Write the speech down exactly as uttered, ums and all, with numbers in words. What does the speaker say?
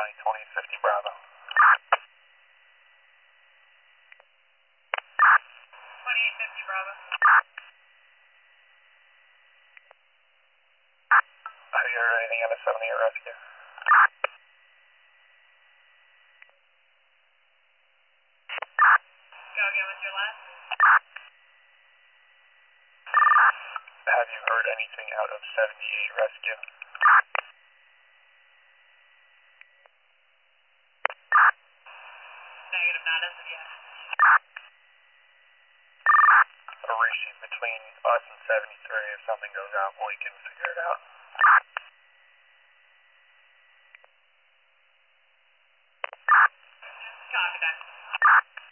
County twenty fifty Bravo. twenty-eight fifty Bravo. Have you heard anything on the seventy-eight rescue? Go again with your last. Have you heard anything out of seventy-eight rescue? Negative, not as of yet. Arishi, between us and seventy-three, if something goes out, we can figure it out. Copy that.